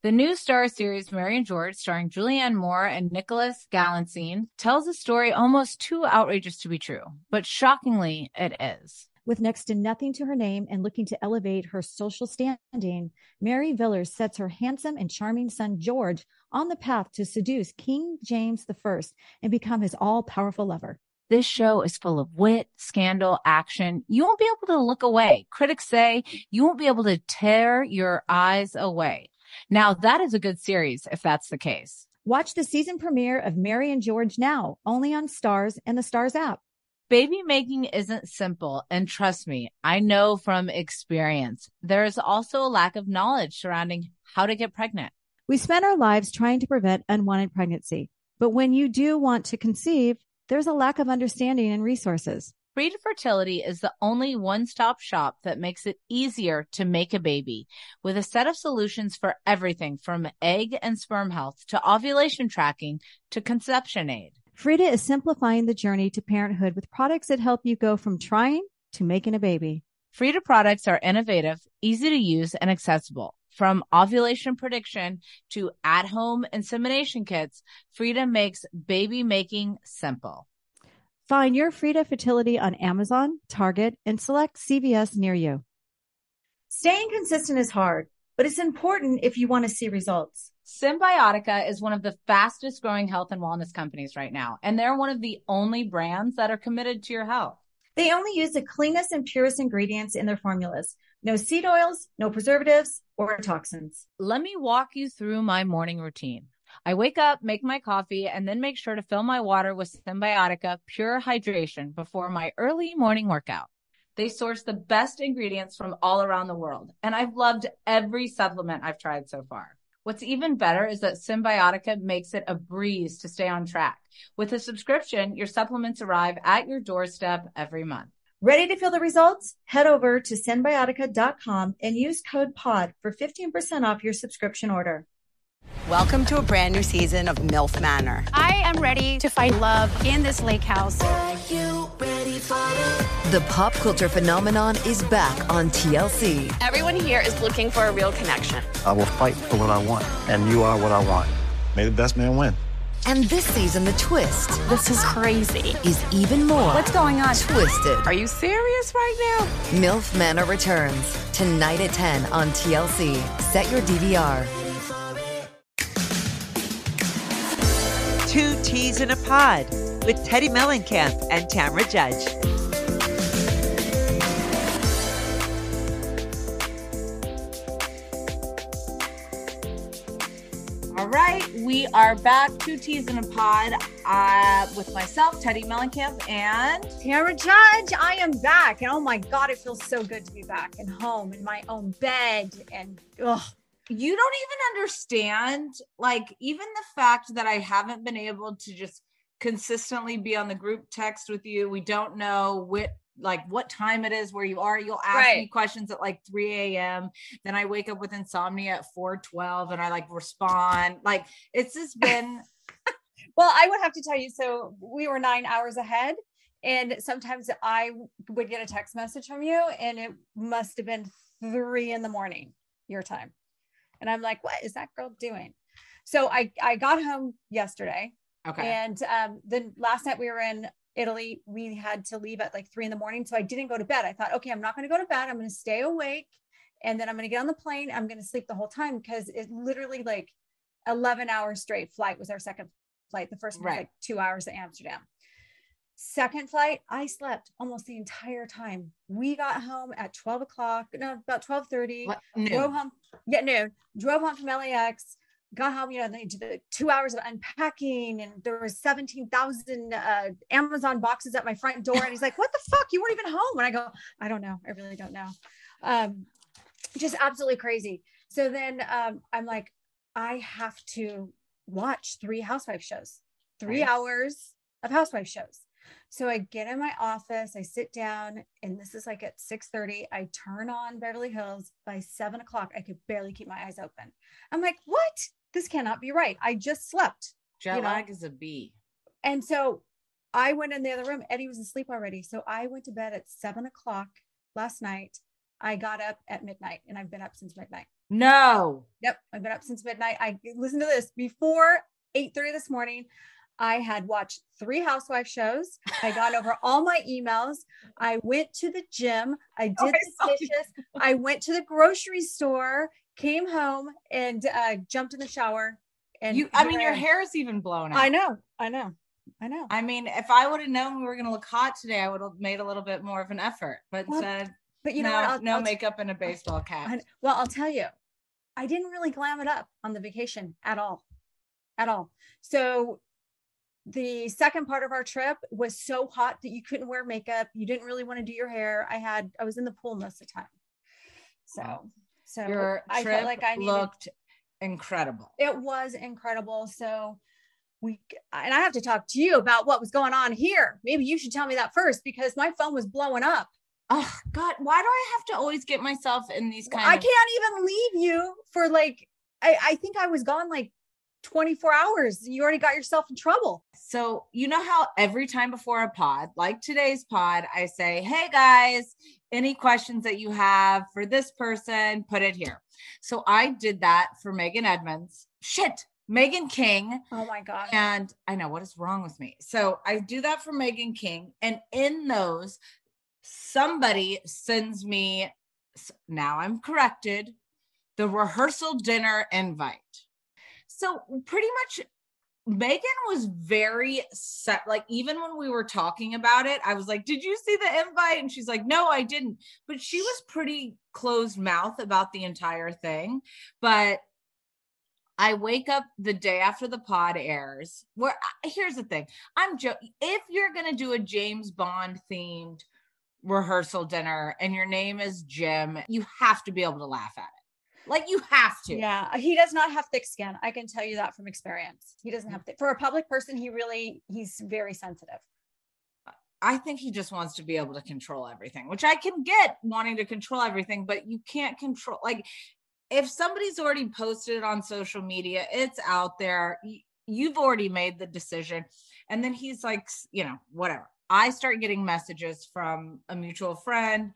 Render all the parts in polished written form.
The new Star series, Mary and George, starring Julianne Moore and Nicholas Galitzine, tells a story almost too outrageous to be true, but shockingly, it is. With next to nothing to her name and looking to elevate her social standing, Mary Villers sets her handsome and charming son, George, on the path to seduce King James I and become his all-powerful lover. This show is full of wit, scandal, action. You won't be able to look away. Critics say you won't be able to tear your eyes away. Now, that is a good series, if that's the case. Watch the season premiere of Mary and George now, only on Starz and the Starz app. Baby making isn't simple, and trust me, I know from experience. There is also a lack of knowledge surrounding how to get pregnant. We spend our lives trying to prevent unwanted pregnancy, but when you do want to conceive, there's a lack of understanding and resources. Frida Fertility is the only one-stop shop that makes it easier to make a baby, with a set of solutions for everything from egg and sperm health to ovulation tracking to conception aid. Frida is simplifying the journey to parenthood with products that help you go from trying to making a baby. Frida products are innovative, easy to use, and accessible. From ovulation prediction to at-home insemination kits, Frida makes baby making simple. Find your Frida Fertility on Amazon, Target, and select CVS near you. Staying consistent is hard, but it's important if you want to see results. Symbiotica is one of the fastest growing health and wellness companies right now, and they're one of the only brands that are committed to your health. They only use the cleanest and purest ingredients in their formulas. No seed oils, no preservatives, or toxins. Let me walk you through my morning routine. I wake up, make my coffee, and then make sure to fill my water with Symbiotica Pure Hydration before my early morning workout. They source the best ingredients from all around the world, and I've loved every supplement I've tried so far. What's even better is that Symbiotica makes it a breeze to stay on track. With a subscription, your supplements arrive at your doorstep every month. Ready to feel the results? Head over to Symbiotica.com and use code POD for 15% off your subscription order. Welcome to a brand new season of MILF Manor. I am ready to find love in this lake house. Are you ready for it? The pop culture phenomenon is back on TLC. Everyone here is looking for a real connection. I will fight for what I want, and you are what I want. May the best man win. And this season, the twist This is crazy. is even more. What's going on? Twisted. Are you serious right now? MILF Manor returns tonight at 10 on TLC. Set your DVR. Two Teas in a Pod with Teddy Mellencamp and Tamra Judge. All right, we are back, Two Teas in a Pod, with myself, Teddy Mellencamp, and Tamra Judge, I am back. And oh my God, it feels so good to be back and home in my own bed. And you don't even understand, like, even the fact that I haven't been able to just consistently be on the group text with you. We don't know what time it is where you are. You'll ask me questions at like 3 a.m. Then I wake up with insomnia at 4:12 and I respond. Like, it's just been. Well, I would have to tell you, so we were 9 hours ahead. And sometimes I would get a text message from you and it must have been 3 a.m. your time. And I'm like, what is that girl doing? So I got home yesterday. Okay. And then last night we were in Italy. We had to leave at like 3 a.m. So I didn't go to bed. I thought, okay, I'm not going to go to bed. I'm going to stay awake. And then I'm going to get on the plane. I'm going to sleep the whole time because it literally 11 hours straight flight was our second flight. The first one was 2 hours to Amsterdam. Second flight, I slept almost the entire time. We got home at 12 o'clock, no, about 12:30. Drove home. Yeah, noon. Drove home from LAX. Got home, they did the 2 hours of unpacking, and there was 17,000 Amazon boxes at my front door. And he's like, "What the fuck? You weren't even home." And I go, "I don't know. I really don't know." Just absolutely crazy. So then I'm like, I have to watch 3 housewife shows, 3 hours of housewife shows. So I get in my office, I sit down, and this is like at 6:30. I turn on Beverly Hills. By 7 o'clock, I could barely keep my eyes open. I'm like, what? This cannot be right. I just slept. Jet lag is a B. And so I went in the other room. Eddie was asleep already. So I went to bed at 7 o'clock last night. I got up at midnight, and I've been up since midnight. No. Yep. I've been up since midnight. I listened to this before 8:30 this morning. I had watched 3 housewife shows. I got over all my emails. I went to the gym. I did the dishes. I went to the grocery store, came home, and jumped in the shower. And your hair is even blown out. I know. I mean, if I would have known we were going to look hot today, I would have made a little bit more of an effort. But instead, but you know what? No makeup and a baseball cap. Well, I'll tell you, I didn't really glam it up on the vacation at all. So the second part of our trip was so hot that you couldn't wear makeup. You didn't really want to do your hair. I was in the pool most of the time. So your I trip felt like I looked incredible. It was incredible. So I have to talk to you about what was going on here. Maybe you should tell me that first, because my phone was blowing up. Oh God, why do I have to always get myself in these I can't even leave you for I think I was gone 24 hours. You already got yourself in trouble. So you know how every time before a pod, like today's pod, I say, hey guys, any questions that you have for this person, put it here. So I did that for Megan Edmonds. Megan King. Oh my God. And I know, what is wrong with me? So I do that for Megan King. And in those, somebody sends me, now I'm corrected, the rehearsal dinner invite. So pretty much Megan was very set. Even when we were talking about it, I was like, did you see the invite? And she's like, no, I didn't. But she was pretty closed mouth about the entire thing. But I wake up the day after the pod airs, here's the thing. If you're going to do a James Bond themed rehearsal dinner and your name is Jim, you have to be able to laugh at it. You have to. Yeah. He does not have thick skin. I can tell you that from experience. He doesn't have for a public person. He's very sensitive. I think he just wants to be able to control everything, which I can get, wanting to control everything, but you can't control. If somebody's already posted it on social media, it's out there. You've already made the decision. And then he's like, whatever. I start getting messages from a mutual friend.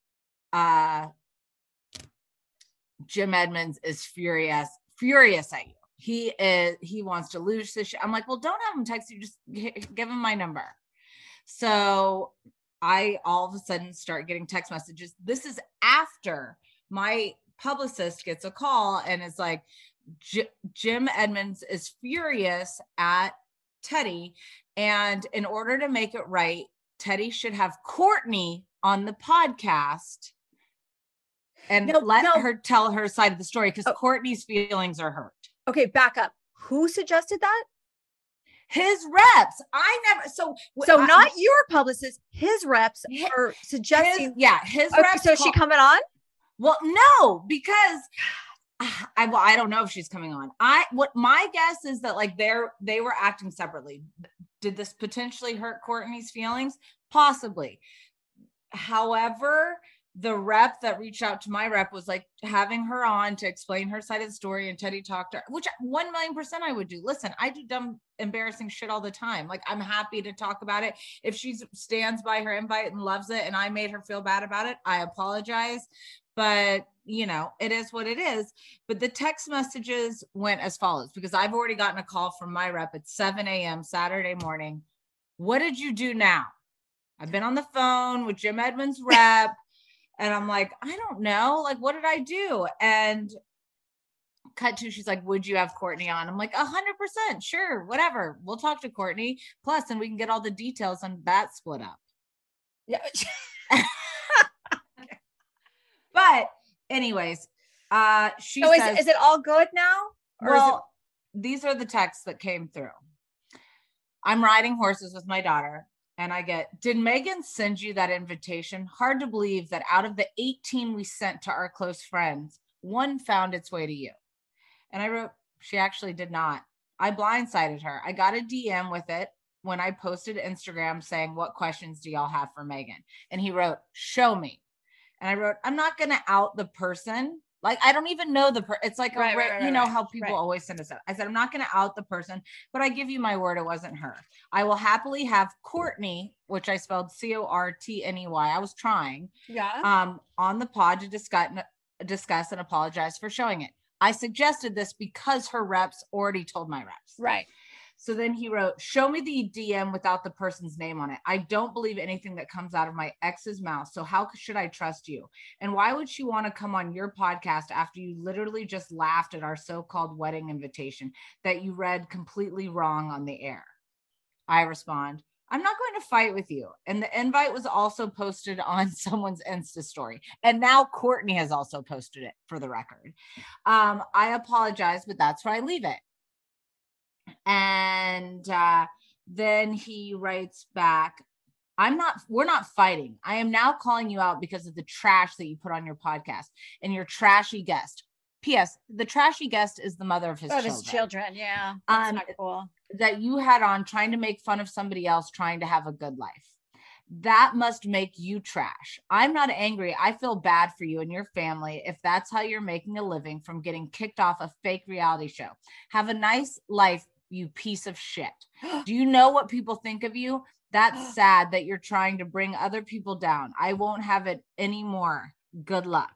Jim Edmonds is furious at you. He wants to lose this shit. I'm like, well, don't have him text you. Just give him my number. So I all of a sudden start getting text messages. This is after my publicist gets a call and is like, Jim Edmonds is furious at Teddi. And in order to make it right, Teddi should have Courtney on the podcast and let her tell her side of the story, because Courtney's feelings are hurt. Okay, back up. Who suggested that? His reps. So not your publicist, his reps are suggesting. His reps. So is she coming on? Well, no, because I don't know if she's coming on. What my guess is that they were acting separately. Did this potentially hurt Courtney's feelings? Possibly. However, the rep that reached out to my rep was having her on to explain her side of the story, and Teddi talked to her, which 1,000,000% I would do. Listen, I do dumb, embarrassing shit all the time. I'm happy to talk about it. If she stands by her invite and loves it and I made her feel bad about it, I apologize. But it is what it is. But the text messages went as follows, because I've already gotten a call from my rep at 7 a.m. Saturday morning. What did you do now? I've been on the phone with Jim Edmonds' rep. And I'm like, I don't know. What did I do? And cut to, she's like, would you have Courtney on? I'm like, 100%. Sure. Whatever. We'll talk to Courtney. Plus, and we can get all the details on that split up. Yeah. But anyways, she says, is it all good now? Or these are the texts that came through. I'm riding horses with my daughter. And I get, did Megan send you that invitation? Hard to believe that out of the 18 we sent to our close friends, one found its way to you. And I wrote, she actually did not. I blindsided her. I got a DM with it when I posted Instagram saying, what questions do y'all have for Megan? And he wrote, show me. And I wrote, I'm not going to out the person. I don't even know the person. It's how people always send us out. I said, I'm not going to out the person, but I give you my word, it wasn't her. I will happily have Courtney, which I spelled Cortney. I was trying, on the pod to discuss and apologize for showing it. I suggested this because her reps already told my reps. Right. So then he wrote, show me the DM without the person's name on it. I don't believe anything that comes out of my ex's mouth. So how should I trust you? And why would she want to come on your podcast after you literally just laughed at our so-called wedding invitation that you read completely wrong on the air? I respond, I'm not going to fight with you. And the invite was also posted on someone's Insta story. And now Courtney has also posted it, for the record. I apologize, but that's where I leave it. And then he writes back, we're not fighting. I am now calling you out because of the trash that you put on your podcast and your trashy guest. P.S. The trashy guest is the mother of his children. Yeah. That's not cool. That you had on trying to make fun of somebody else trying to have a good life. That must make you trash. I'm not angry. I feel bad for you and your family if that's how you're making a living from getting kicked off a fake reality show. Have a nice life, you piece of shit. Do you know what people think of you? That's sad that you're trying to bring other people down. I won't have it anymore. Good luck.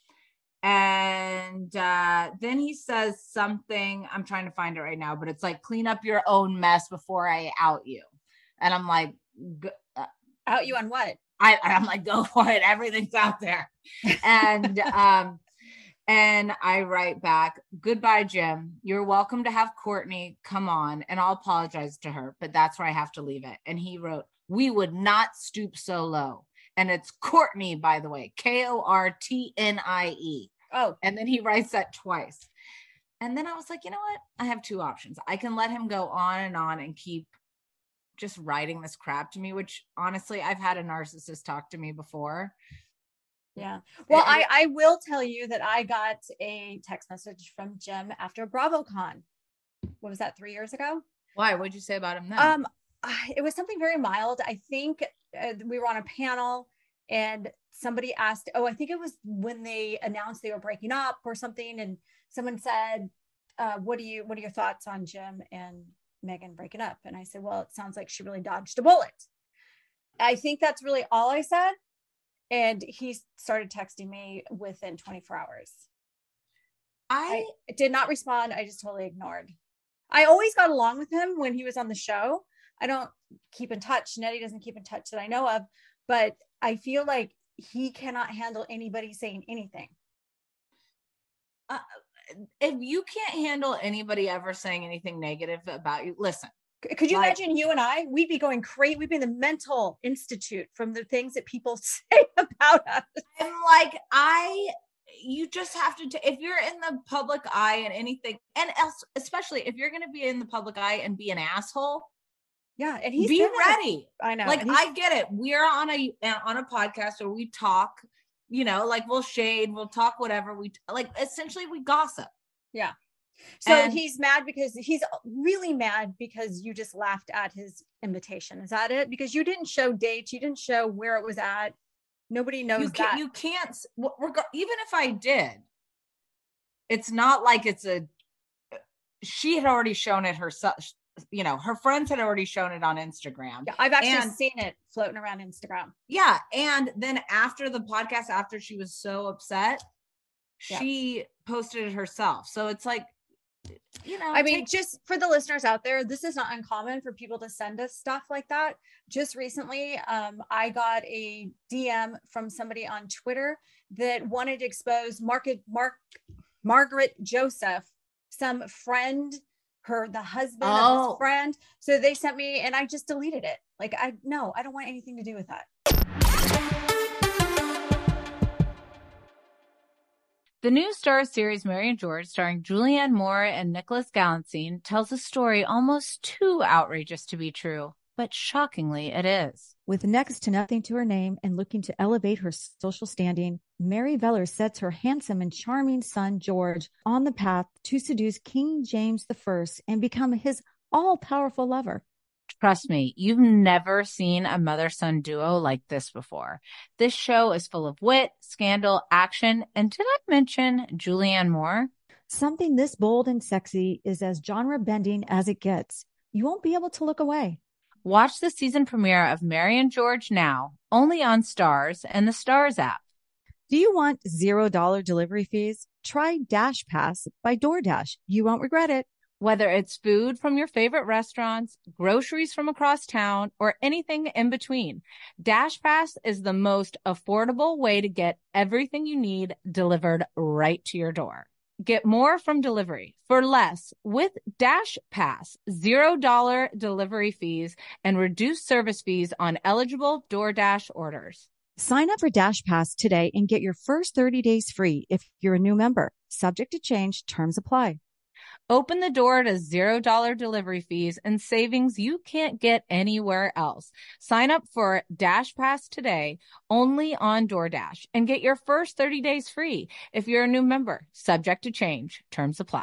And then he says something, I'm trying to find it right now, but it's like, clean up your own mess before I out you. And I'm like, out you on what? I'm like, go for it. Everything's out there. And and I write back, goodbye, Jim. You're welcome to have Courtney come on, and I'll apologize to her, but that's where I have to leave it. And he wrote, we would not stoop so low. And it's Courtney, by the way, Kortnie. Oh, and then he writes that twice. And then I was like, you know what? I have two options. I can let him go on and keep just writing this crap to me, which honestly, I've had a narcissist talk to me before. Yeah. Well, I will tell you that I got a text message from Jim after BravoCon. What was that, 3 years ago? Why? What'd you say about him then? It was something very mild. I think we were on a panel and somebody asked, I think it was when they announced they were breaking up or something. And someone said, what are your thoughts on Jim and Megan breaking up? And I said, well, it sounds like she really dodged a bullet. I think that's really all I said. And he started texting me within 24 hours. I did not respond. I just totally ignored. I always got along with him when he was on the show. I don't keep in touch. Nettie doesn't keep in touch that I know of, but I feel like he cannot handle anybody saying anything. If you can't handle anybody ever saying anything negative about you, listen. Could you imagine you and I? We'd be going crazy. We'd be in the mental institute from the things that people say about us. And like, you just have to, if you're in the public eye and anything, and else, especially if you're going to be in the public eye and be an asshole. Yeah. And he's be ready. I know. Like, I get it. We're on a podcast where we talk, like we'll shade, we'll talk, whatever essentially we gossip. Yeah. So he's mad because he's really mad because you just laughed at his invitation. Is that it? Because you didn't show dates. You didn't show where it was at. Nobody knows that. You can't, even if I did, it's not like she had already shown it herself. Her friends had already shown it on Instagram. Yeah, I've actually seen it floating around Instagram. Yeah. And then after the podcast, after she was so upset, she posted it herself. So it's like, I mean, just for the listeners out there, this is not uncommon for people to send us stuff like that. Just recently, I got a DM from somebody on Twitter that wanted to expose Margaret Joseph, some friend, the husband of his friend. So they sent me, and I just deleted it. Like, I don't want anything to do with that. The new Starz series Mary and George, starring Julianne Moore and Nicholas Galantine, tells a story almost too outrageous to be true, but shockingly it is. With next to nothing to her name and looking to elevate her social standing, Mary Veller sets her handsome and charming son, George, on the path to seduce King James I and become his all-powerful lover. Trust me, you've never seen a mother-son duo like this before. This show is full of wit, scandal, action, and did I mention Julianne Moore? Something this bold and sexy is as genre-bending as it gets. You won't be able to look away. Watch the season premiere of Mary and George now, only on Starz and the Starz app. Do you want $0 delivery fees? Try Dash Pass by DoorDash. You won't regret it. Whether it's food from your favorite restaurants, groceries from across town, or anything in between, DashPass is the most affordable way to get everything you need delivered right to your door. Get more from delivery for less with DashPass, $0 delivery fees, and reduced service fees on eligible DoorDash orders. Sign up for Dash Pass today and get your first 30 days free if you're a new member. Subject to change, terms apply. Open the door to $0 delivery fees and savings you can't get anywhere else. Sign up for Dash Pass today only on DoorDash and get your first 30 days free if you're a new member. Subject to change. Terms apply.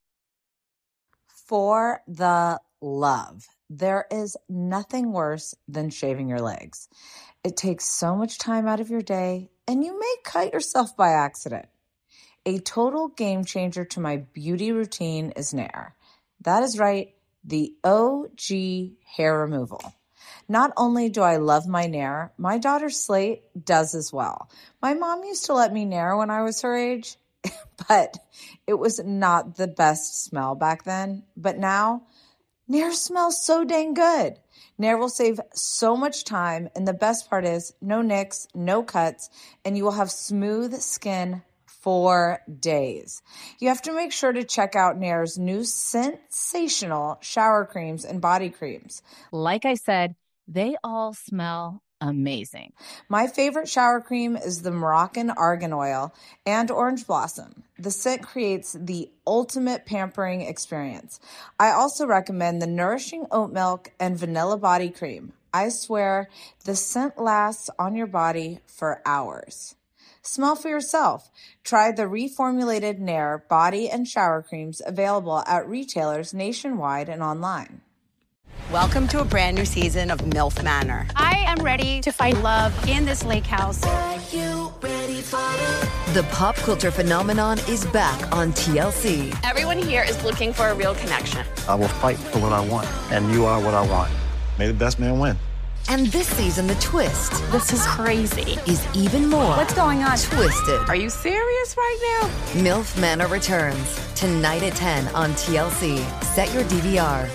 For the love, there is nothing worse than shaving your legs. It takes so much time out of your day, and you may cut yourself by accident. A total game changer to my beauty routine is Nair. That is right, the OG hair removal. Not only do I love my Nair, my daughter Slate does as well. My mom used to let me Nair when I was her age, but it was not the best smell back then. But now, Nair smells so dang good. Nair will save so much time, and the best part is no nicks, no cuts, and you will have smooth skin for days. You have to make sure to check out Nair's new sensational shower creams and body creams. Like I said, they all smell amazing. My favorite shower cream is the Moroccan Argan Oil and Orange Blossom. The scent creates the ultimate pampering experience. I also recommend the Nourishing Oat Milk and Vanilla Body Cream. I swear the scent lasts on your body for hours. Smell for yourself. Try the reformulated Nair body and shower creams available at retailers nationwide and online. Welcome to a brand new season of MILF Manor. I am ready to find love in this lake house. Are you ready for it? The pop culture phenomenon is back on TLC. Everyone here is looking for a real connection. I will fight for what I want, and you are what I want. May the best man win. And this season, the twist This is crazy. is even more What's going on? twisted. Are you serious right now? MILF Manor returns tonight at 10 on TLC. Set your DVR.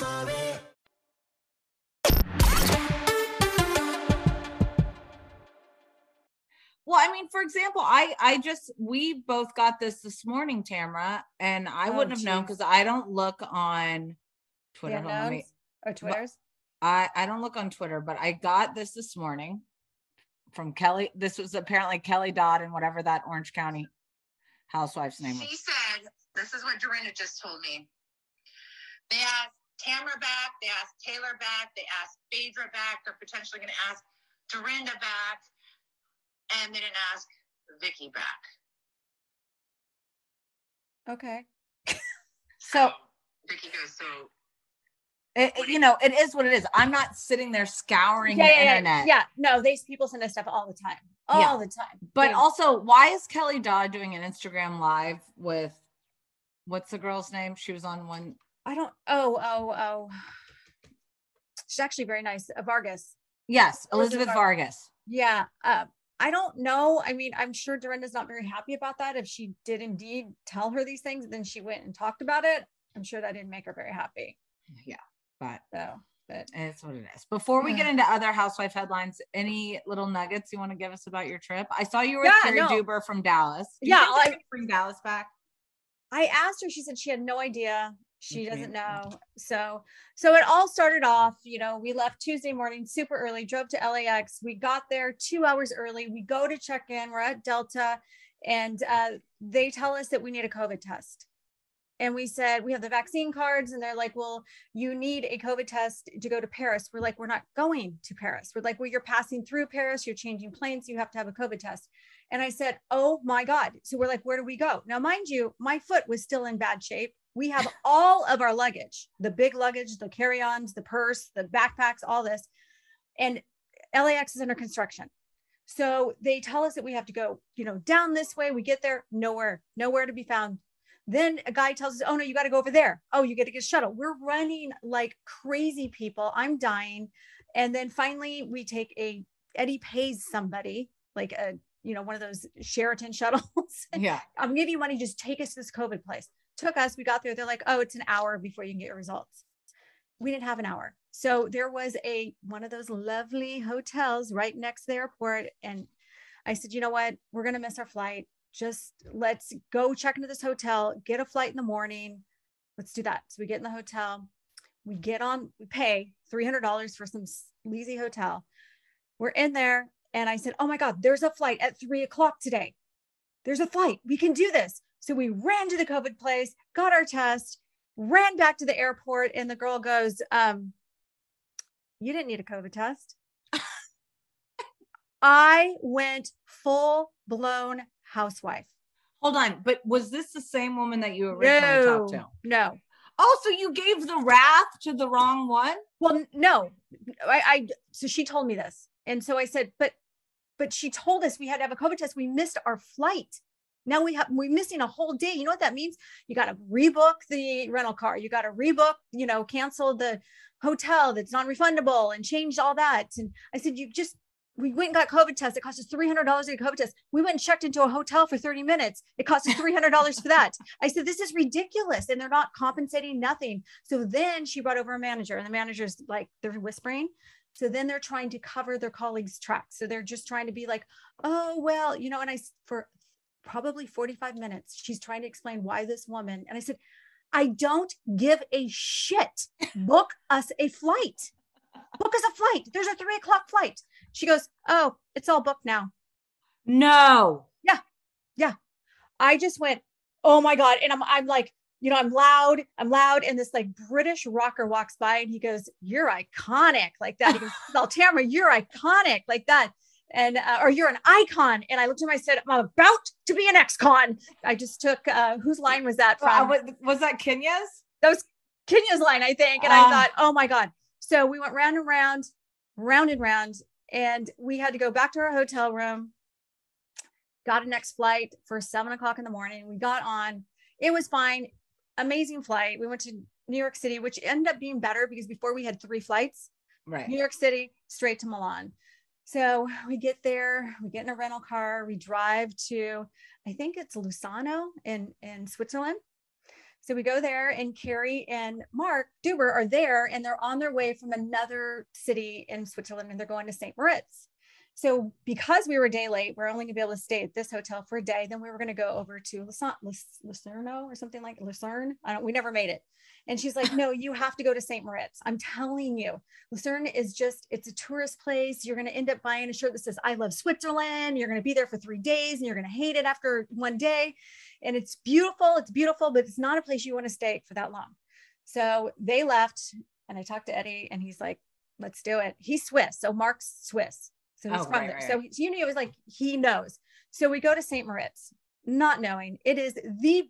Well, I mean, for example, we both got this morning, Tamara, and I wouldn't have known because I don't look on Twitter. Or Twitters? I don't look on Twitter, but I got this morning from Kelly. This was apparently Kelly Dodd and whatever that Orange County housewife's name was. She said, this is what Dorinda just told me. They asked Tamara back, they asked Taylor back, they asked Phaedra back, they're potentially going to ask Dorinda back, and they didn't ask Vicky back. Okay. So Vicky goes, so it is what it is. I'm not sitting there scouring the internet. Yeah, no, people send us stuff all the time. All the time. But also, why is Kelly Dodd doing an Instagram live with what's the girl's name? She was on one. I don't. She's actually very nice. Vargas. Yes, Elizabeth Vargas. Yeah. I don't know. I mean, I'm sure Dorinda's not very happy about that. If she did indeed tell her these things, then she went and talked about it. I'm sure that didn't make her very happy. Yeah, but it's what it is. Before we get into other housewife headlines, any little nuggets you want to give us about your trip? I saw you were with Carrie Duber from Dallas. Do you think they're gonna bring Dallas back? I asked her. She said she had no idea. She doesn't know. So it all started off, we left Tuesday morning super early, drove to LAX. We got there 2 hours early. We go to check in. We're at Delta and they tell us that we need a COVID test. And we said, we have the vaccine cards. And they're like, well, you need a COVID test to go to Paris. We're like, we're not going to Paris. We're like, well, you're passing through Paris. You're changing planes. You have to have a COVID test. And I said, oh my God. So we're like, where do we go? Now, mind you, my foot was still in bad shape. We have all of our luggage, the big luggage, the carry-ons, the purse, the backpacks, all this. And LAX is under construction. So they tell us that we have to go, down this way. We get there, nowhere to be found. Then a guy tells us, oh no, you got to go over there. Oh, you got to get a shuttle. We're running like crazy people. I'm dying. And then finally we take Eddie pays somebody, like a one of those Sheraton shuttles. Yeah. I'm gonna give you money. Just take us to this COVID place. Took us, we got there. They're like, oh, it's an hour before you can get your results. We didn't have an hour. So there was one of those lovely hotels right next to the airport. And I said, you know what? We're going to miss our flight. Just let's go check into this hotel, get a flight in the morning. Let's do that. So we get in the hotel, we pay $300 for some sleazy hotel. We're in there. And I said, oh my God, there's a flight at 3:00 today. There's a flight. We can do this. So we ran to the COVID place, got our test, ran back to the airport. And the girl goes, you didn't need a COVID test. I went full blown housewife. Hold on. But was this the same woman that you originally talked to? No. Oh, so you gave the wrath to the wrong one? Well, no, so she told me this. And so I said, but she told us we had to have a COVID test. We missed our flight. Now we're missing a whole day. You know what that means? You got to rebook the rental car. You got to rebook, cancel the hotel that's non-refundable and change all that. And I said, we went and got COVID test. It cost us $300 to get a COVID test. We went and checked into a hotel for 30 minutes. It cost us $300 for that. I said, this is ridiculous. And they're not compensating nothing. So then she brought over a manager, and the manager's like, they're whispering. So then they're trying to cover their colleagues' tracks. So they're just trying to be like, oh, well, and for probably 45 minutes, she's trying to explain why this woman. And I said, I don't give a shit. Book us a flight. Book us a flight. There's a 3:00 flight. She goes, oh, it's all booked now. No. Yeah. I just went, oh my God. And I'm like, I'm loud. And this like British rocker walks by and he goes, you're iconic like that. He goes, well, Tamara, you're iconic like that. And, or you're an icon. And I looked at him, I said, I'm about to be an ex-con. I just took, whose line was that from? Was that Kenya's? That was Kenya's line, I think. And I thought, oh my God. So we went round and round, and we had to go back to our hotel room, got a next flight for 7:00 in the morning. We got on, it was fine. Amazing flight. We went to New York City, which ended up being better because before we had 3 flights, right? New York City, straight to Milan. So we get there, we get in a rental car, we drive to, I think it's Lucano in Switzerland. So we go there, and Carrie and Mark Duber are there, and they're on their way from another city in Switzerland, and they're going to St. Moritz. So because we were a day late, we're only gonna be able to stay at this hotel for a day. Then we were going to go over to Lucerno or something like Lucerne. We never made it. And she's like, no, you have to go to St. Moritz. I'm telling you, Lucerne is it's a tourist place. You're going to end up buying a shirt that says, I love Switzerland. You're going to be there for 3 days and you're going to hate it after one day. And it's beautiful, but it's not a place you want to stay for that long. So they left, and I talked to Eddie, and he's like, let's do it. He's Swiss. So Mark's Swiss. So he's from there. Right. So it was like, he knows. So we go to St. Moritz, not knowing it is the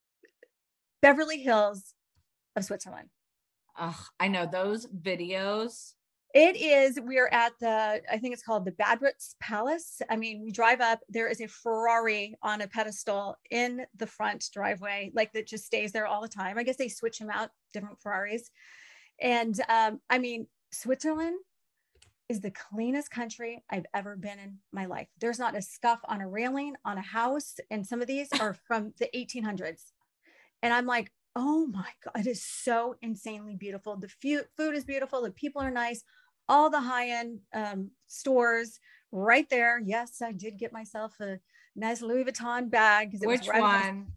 Beverly Hills of Switzerland. I know those videos. It is. We are at I think it's called the Bad Ritz Palace. I mean, we drive up, there is a Ferrari on a pedestal in the front driveway, like that just stays there all the time. I guess they switch them out, different Ferraris. And I mean, Switzerland is the cleanest country I've ever been in my life. There's not a scuff on a railing on a house. And some of these are from the 1800s. And I'm like, oh my God, it is so insanely beautiful. The food is beautiful. The people are nice. All the high-end stores right there. Yes, I did get myself a nice Louis Vuitton bag. Which one?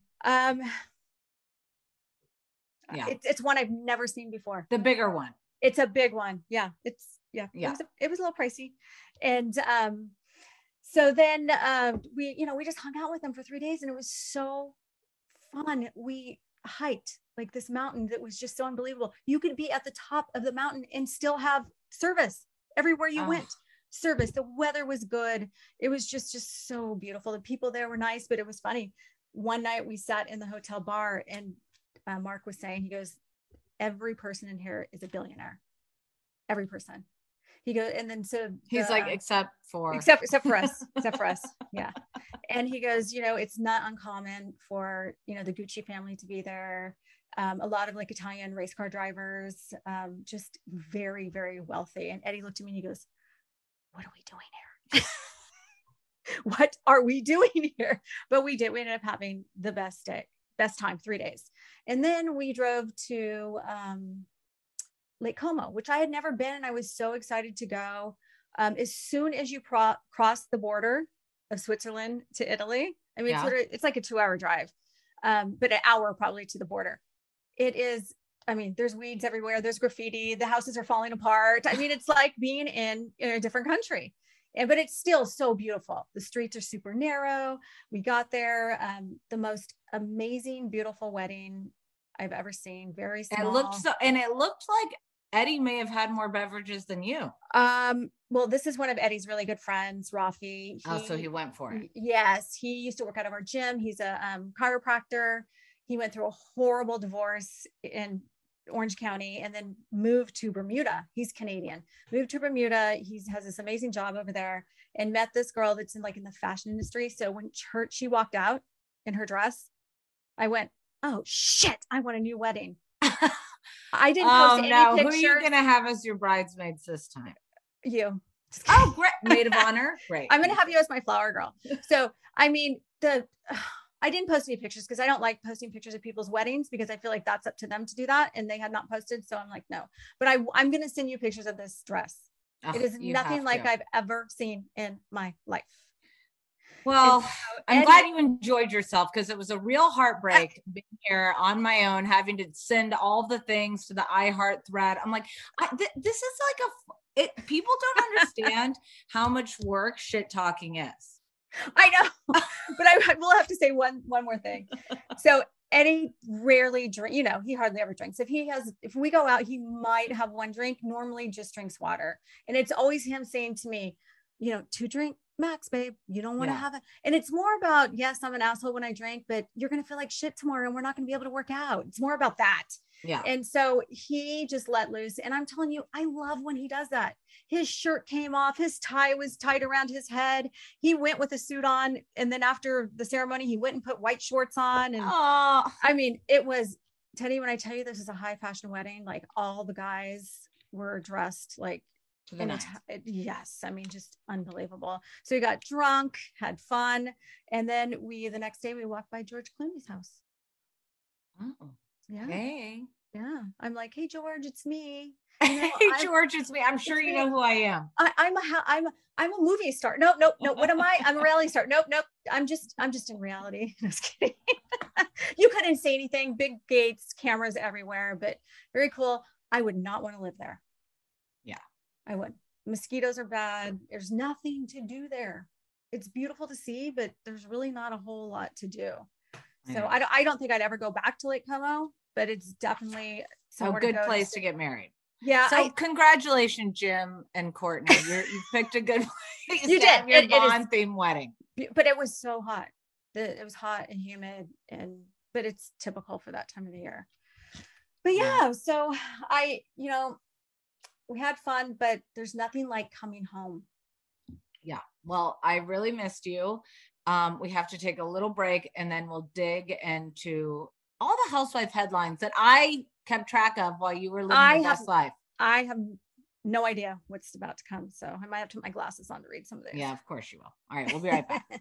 Yeah. It's one I've never seen before. The bigger one. It's a big one. Yeah. It was a little pricey. And so then we just hung out with them for 3 days, and it was so fun. We hiked like this mountain that was just so unbelievable. You could be at the top of the mountain and still have service everywhere you went. Service. The weather was good. It was just so beautiful. The people there were nice, but it was funny. One night we sat in the hotel bar, and Mark was saying, he goes, every person in here is a billionaire. Every person. He goes, and then so he's like, except for us, except for us. Yeah. And he goes, it's not uncommon for, the Gucci family to be there. A lot of like Italian race car drivers, just very, very wealthy. And Eddie looked at me and he goes, what are we doing here? what are we doing here? But we did. We ended up having the best time, 3 days. And then we drove to Lake Como, which I had never been. And I was so excited to go. As soon as you cross the border of Switzerland to Italy, I mean, it's like a 2-hour drive, but an hour probably to the border. It is, I mean, there's weeds everywhere. There's graffiti. The houses are falling apart. I mean, it's like being in a different country. But it's still so beautiful. The streets are super narrow. We got there, the most amazing, beautiful wedding I've ever seen. Very small. It looked like Eddie may have had more beverages than you. Well, this is one of Eddie's really good friends, Rafi. So he went for it. Yes. He used to work out of our gym. He's a chiropractor. He went through a horrible divorce in Orange County and then moved to Bermuda. He's Canadian, moved to Bermuda. He has this amazing job over there and met this girl that's in the fashion industry. So when she walked out in her dress, I went, oh shit, I want a new wedding. I didn't post any pictures. Who are you going to have as your bridesmaids this time? You. Oh, great. Maid of honor. Great. I'm going to have you as my flower girl. So, I mean, I didn't post any pictures because I don't like posting pictures of people's weddings because I feel like that's up to them to do that. And they had not posted. So I'm like, no, but I'm going to send you pictures of this dress. It is nothing like I've ever seen in my life. Well, I'm glad you enjoyed yourself because it was a real heartbreak being here on my own, having to send all the things to the iHeart thread. I'm like, this is like people don't understand how much work shit talking is. I know, but I will have to say one more thing. So Eddie rarely drink, he hardly ever drinks. If we go out, he might have one drink, normally just drinks water. And it's always him saying to me, 2 drink max, babe, you don't want to have it. And it's more about, yes, I'm an asshole when I drink, but you're going to feel like shit tomorrow and we're not going to be able to work out. It's more about that. Yeah. And so he just let loose. And I'm telling you, I love when he does that. His shirt came off. His tie was tied around his head. He went with a suit on. And then after the ceremony, he went and put white shorts on. And I mean, it was, Teddy, when I tell you this is a high fashion wedding, like all the guys were dressed like, yes, I mean, just unbelievable. So we got drunk, had fun. And then the next day we walked by George Clooney's house. Oh. Yeah. Hey. Yeah. I'm like, hey, George, it's me. George, it's me. I'm sure you know who I am. I'm a movie star. No. What am I? I'm a reality star. Nope. I'm just in reality. Just kidding. You couldn't say anything. Big gates, cameras everywhere, but very cool. I would not want to live there. Yeah. I would. Mosquitoes are bad. There's nothing to do there. It's beautiful to see, but there's really not a whole lot to do. So I don't think I'd ever go back to Lake Como, but it's definitely a good place to get married. Yeah. So congratulations, Jim and Courtney. You've picked a good place. You did. Your Bond-themed wedding. But it was so hot. It was hot and humid, but it's typical for that time of the year. But yeah, so we had fun, but there's nothing like coming home. Yeah. Well, I really missed you. We have to take a little break and then we'll dig into all the housewife headlines that I kept track of while you were living your best life. I have no idea what's about to come. So I might have to put my glasses on to read some of these. Yeah, of course you will. All right. We'll be right back.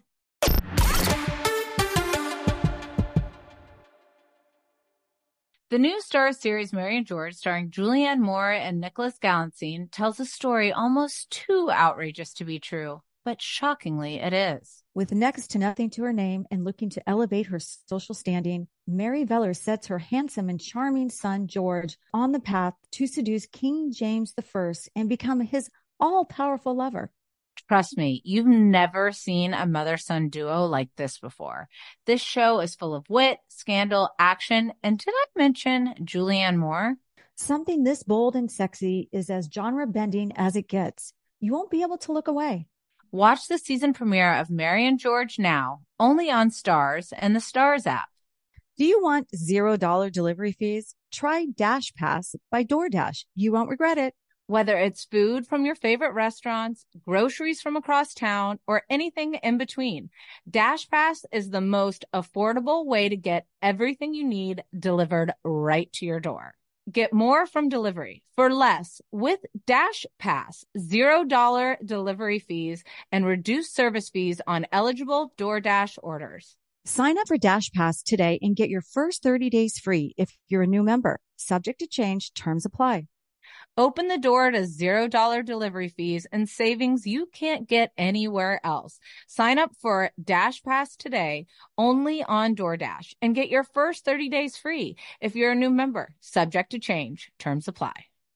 The new Starz series Mary and George, starring Julianne Moore and Nicholas Galitzine, tells a story almost too outrageous to be true, but shockingly it is. With next to nothing to her name and looking to elevate her social standing, Mary Veller sets her handsome and charming son, George, on the path to seduce King James I and become his all-powerful lover. Trust me, you've never seen a mother-son duo like this before. This show is full of wit, scandal, action, and did I mention Julianne Moore? Something this bold and sexy is as genre-bending as it gets. You won't be able to look away. Watch the season premiere of Mary and George now, only on Starz and the Starz app. Do you want $0 delivery fees? Try Dash Pass by DoorDash. You won't regret it. Whether it's food from your favorite restaurants, groceries from across town, or anything in between, Dash Pass is the most affordable way to get everything you need delivered right to your door. Get more from delivery for less with Dash Pass, $0 delivery fees and reduced service fees on eligible DoorDash orders. Sign up for Dash Pass today and get your first 30 days free if you're a new member. Subject to change, terms apply. Open the door to $0 delivery fees and savings you can't get anywhere else. Sign up for Dash Pass today only on DoorDash and get your first 30 days free if you're a new member. Subject to change. Terms apply.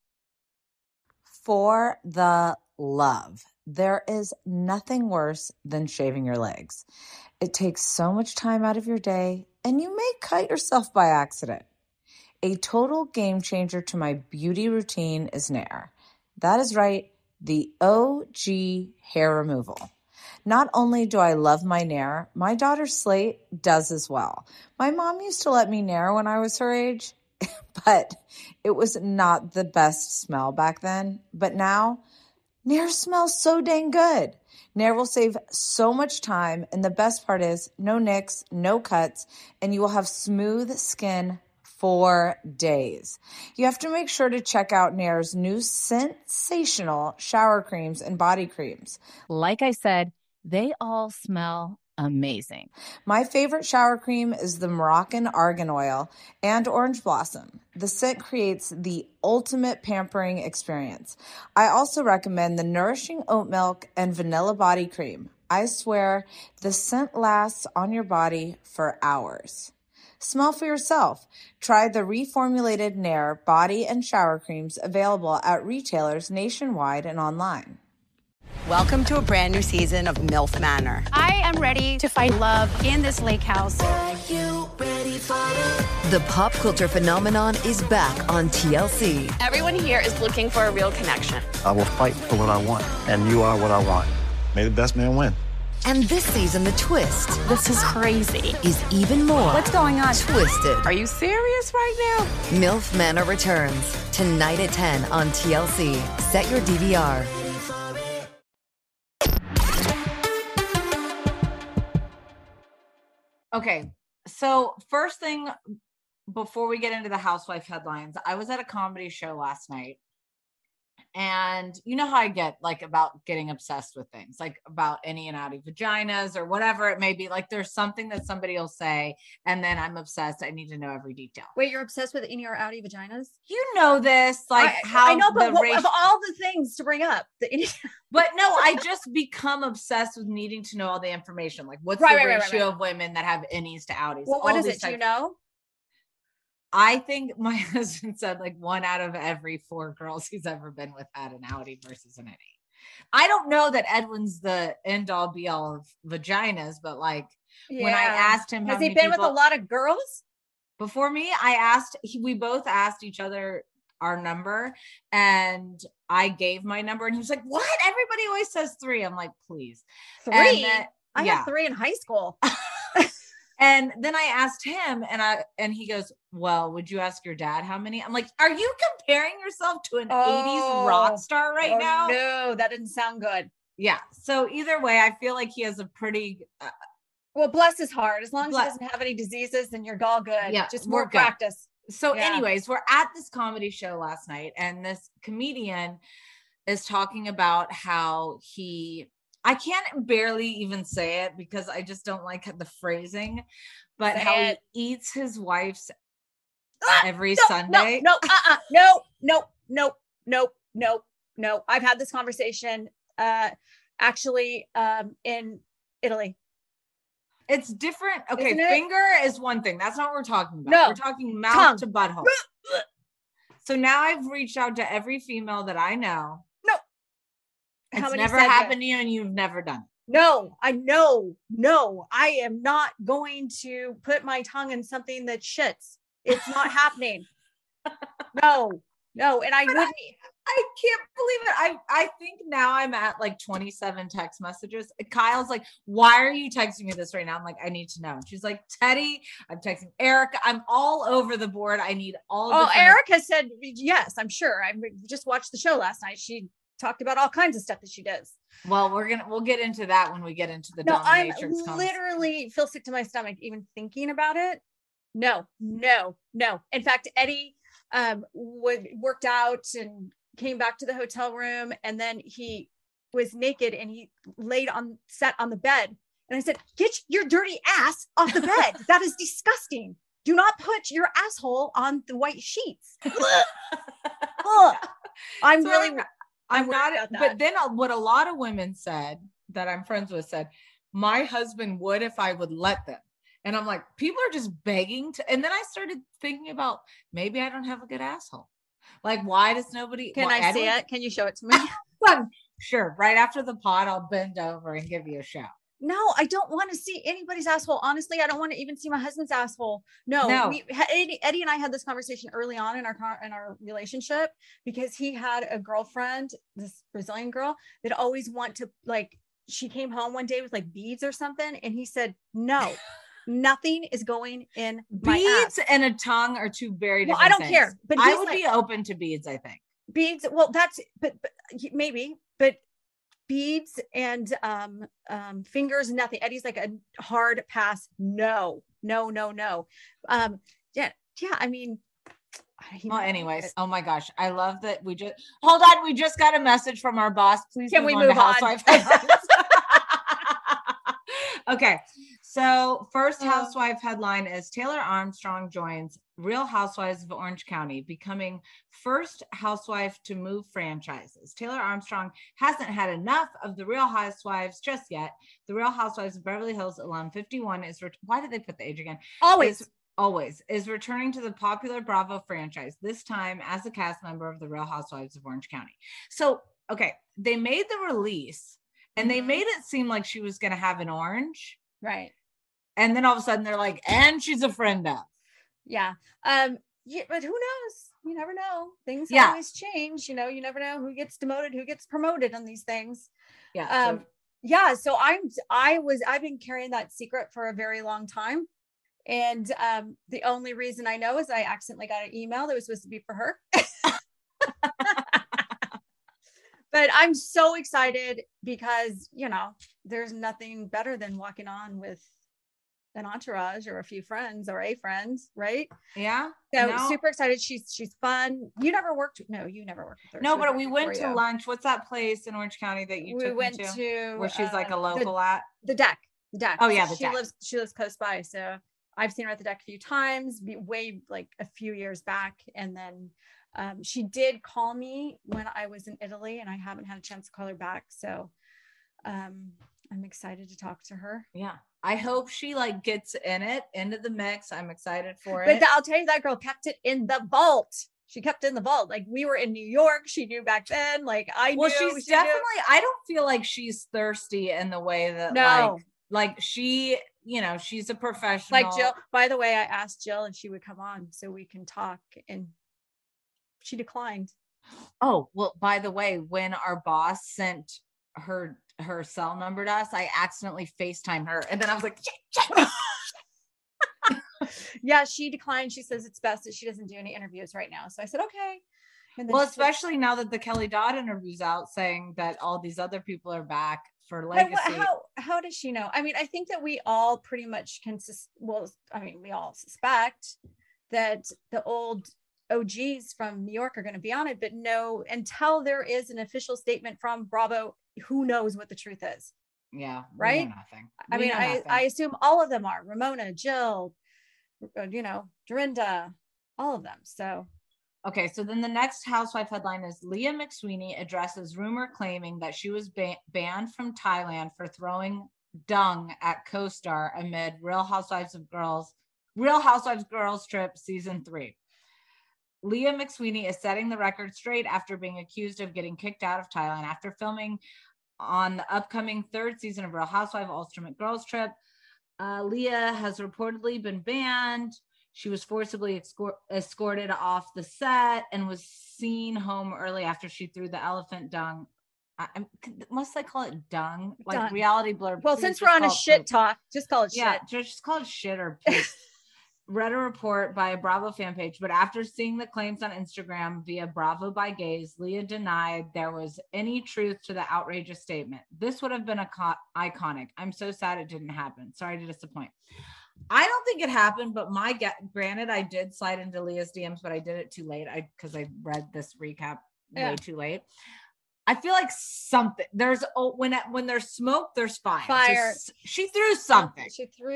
For the love, there is nothing worse than shaving your legs. It takes so much time out of your day, and you may cut yourself by accident. A total game changer to my beauty routine is Nair. That is right, the OG hair removal. Not only do I love my Nair, my daughter Slate does as well. My mom used to let me Nair when I was her age, but it was not the best smell back then. But now, Nair smells so dang good. Nair will save so much time, and the best part is no nicks, no cuts, and you will have smooth skin for days. You have to make sure to check out Nair's new sensational shower creams and body creams. Like I said, they all smell amazing. My favorite shower cream is the Moroccan Argan Oil and Orange Blossom. The scent creates the ultimate pampering experience. I also recommend the Nourishing Oat Milk and Vanilla Body Cream. I swear, the scent lasts on your body for hours. Smell for yourself. Try the reformulated Nair body and shower creams available at retailers nationwide and online. Welcome to a brand new season of MILF Manor. I am ready to find love in this lake house. Are you ready for it? The pop culture phenomenon is back on TLC. Everyone here is looking for a real connection. I will fight for what I want, and you are what I want. May the best man win. And this season, the twist This is crazy. is even more. What's going on? Twisted. Are you serious right now? MILF Manor returns tonight at 10 on TLC. Set your DVR. Okay, so first thing before we get into the housewife headlines, I was at a comedy show last night. And you know how I get like about getting obsessed with things, like about innie and outie vaginas or whatever it may be. Like there's something that somebody will say, and then I'm obsessed. I need to know every detail. Wait, you're obsessed with innie or outie vaginas? You know this, like how I know, but the of all the things to bring up, the innie. But no, I just become obsessed with needing to know all the information. Like what's the ratio of women that have innies to outies? Well, what is it? Do you know? I think my husband said like 1 out of every 4 girls he's ever been with had an outie versus an innie. I don't know that Edwin's the end all be all of vaginas, but like when I asked him, has he been with a lot of girls before me? We both asked each other our number, and I gave my number, and he was like, "What? Everybody always says 3." I'm like, "Please, 3." I had 3 in high school. And then I asked him, and he goes, "Well, would you ask your dad how many?" I'm like, "Are you comparing yourself to an 80s rock star right now?" No, that didn't sound good. Yeah. So either way, I feel like he has a pretty well, bless his heart. As long as he doesn't have any diseases, then you're all good. Yeah, just more practice. So anyways, we're at this comedy show last night, and this comedian is talking about how I can't barely even say it because I just don't like the phrasing, but how he eats his wife's every Sunday. No. I've had this conversation actually in Italy. It's different. Okay, finger is one thing. That's not what we're talking about. No. We're talking mouth to butthole. So now I've reached out to every female that I know. It's never happened to you, and you've never done it. No, I know. No, I am not going to put my tongue in something that shits. It's not happening. No. And I wouldn't. I can't believe it. I think now I'm at like 27 text messages. Kyle's like, "Why are you texting me this right now?" I'm like, "I need to know." She's like, "Teddy," I'm texting Erica. I'm all over the board. I need all. Oh, Erica said yes. I'm sure. I just watched the show last night. She talked about all kinds of stuff that she does. Well, we'll get into that when we get into the I literally feel sick to my stomach even thinking about it. No. In fact, Eddie worked out and came back to the hotel room, and then he was naked and he sat on the bed. And I said, get your dirty ass off the bed. That is disgusting. Do not put your asshole on the white sheets. I'm not, but then what a lot of women said that I'm friends with said, my husband would if I would let them. And I'm like, people are just begging to. And then I started thinking about, maybe I don't have a good asshole. Like, why does nobody? Can I see it? Can you show it to me? Sure. Right after the pod, I'll bend over and give you a shout. No, I don't want to see anybody's asshole. Honestly, I don't want to even see my husband's asshole. No. Eddie and I had this conversation early on in our relationship, because he had a girlfriend, this Brazilian girl, that always she came home one day with like beads or something, and he said, no, nothing is going in my beads ass. And a tongue are two very different I don't things. care, but I would be open to beads. I think beads. Well, that's but maybe, but beads and fingers, nothing. Eddie's like a hard pass. No. Yeah. I mean, well, anyways, oh my gosh, I love that we just got a message from our boss. Please can we move on? Okay, so first housewife headline is Taylor Armstrong joins Real Housewives of Orange County, becoming first housewife to move franchises. Taylor Armstrong hasn't had enough of the Real Housewives just yet. The Real Housewives of Beverly Hills alum 51 is why did they put the age again? Always is returning to the popular Bravo franchise, this time as a cast member of the Real Housewives of Orange County. So, okay, they made the release and they made it seem like she was going to have an orange. Right. And then all of a sudden they're like, and she's a friend of. Yeah. Yeah, but who knows? You never know. Things always change. You know, you never know who gets demoted, who gets promoted on these things. Yeah. So I've been carrying that secret for a very long time. And the only reason I know is I accidentally got an email that was supposed to be for her. But I'm so excited because, you know, there's nothing better than walking on with an entourage or a few friends or a friend, right? Yeah. So super excited. She's fun. You never worked with her. No, but we went to lunch. What's that place in Orange County that you took me to? Where she's like a local at? The Deck. Oh yeah, She lives close by. So I've seen her at the Deck a few times, way like a few years back. And then she did call me when I was in Italy, and I haven't had a chance to call her back. So I'm excited to talk to her. Yeah. I hope she gets into the mix. I'm excited for it. But I'll tell you, that girl kept it in the vault. She kept it in the vault. Like, we were in New York. She knew back then. Like, I knew. Well, she's definitely, I don't feel like she's thirsty in the way that like she, you know, she's a professional. Like Jill, by the way, I asked Jill if she would come on so we can talk, and she declined. Oh, well, by the way, when our boss sent her cell number to us, I accidentally FaceTimed her, and then I was like, yeah, she declined. She says it's best that she doesn't do any interviews right now. So I said, okay. And then well, especially now that the Kelly Dodd interview's out saying that all these other people are back for Legacy. How does she know? I mean, I think that we all pretty much we all suspect that the old OGs from New York are going to be on it, but no, until there is an official statement from Bravo, who knows what the truth is? Yeah. Right. I assume all of them are Ramona, Jill, you know, Dorinda, all of them. So. Okay. So then the next housewife headline is Leah McSweeney addresses rumor claiming that she was banned from Thailand for throwing dung at co-star amid Real Housewives Girls Trip Season 3. Leah McSweeney is setting the record straight after being accused of getting kicked out of Thailand after filming on the upcoming third season of Real Housewives Ultimate Girls Trip. Leah has reportedly been banned. She was forcibly escorted off the set and was seen home early after she threw the elephant dung. Must I call it dung? Like dung. Reality blur. Well, since we're on a shit talk, just call it shit. Yeah, just call it shit or poop. Read a report by a Bravo fan page, but after seeing the claims on Instagram via Bravo by Gays, Leah denied there was any truth to the outrageous statement. This would have been iconic. I'm so sad it didn't happen. Sorry to disappoint. I don't think it happened, but granted, I did slide into Leah's DMs, but I did it too late. Because I read this recap way too late. I feel like something there's when there's smoke, there's fire. So she threw something.